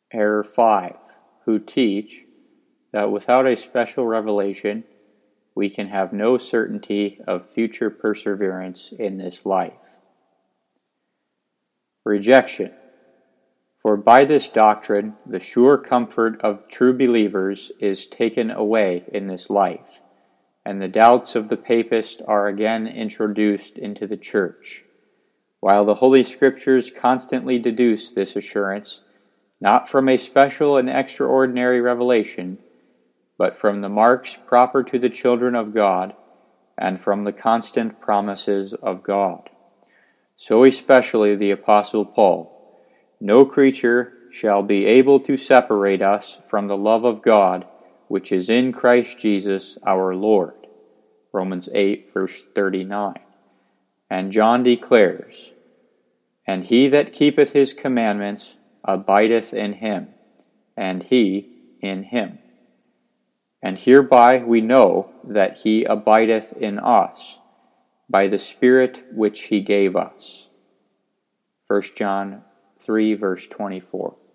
Error 5. Who teach that without a special revelation we can have no certainty of future perseverance in this life. Rejection. For by this doctrine the sure comfort of true believers is taken away in this life, and the doubts of the papist are again introduced into the Church, while the Holy Scriptures constantly deduce this assurance, not from a special and extraordinary revelation, but from the marks proper to the children of God, and from the constant promises of God. So especially the Apostle Paul, "No creature shall be able to separate us from the love of God, which is in Christ Jesus our Lord." Romans 8, verse 39. And John declares, "And he that keepeth his commandments abideth in him, and he in him. And hereby we know that he abideth in us, by the Spirit which he gave us." 1 John 3, verse 24.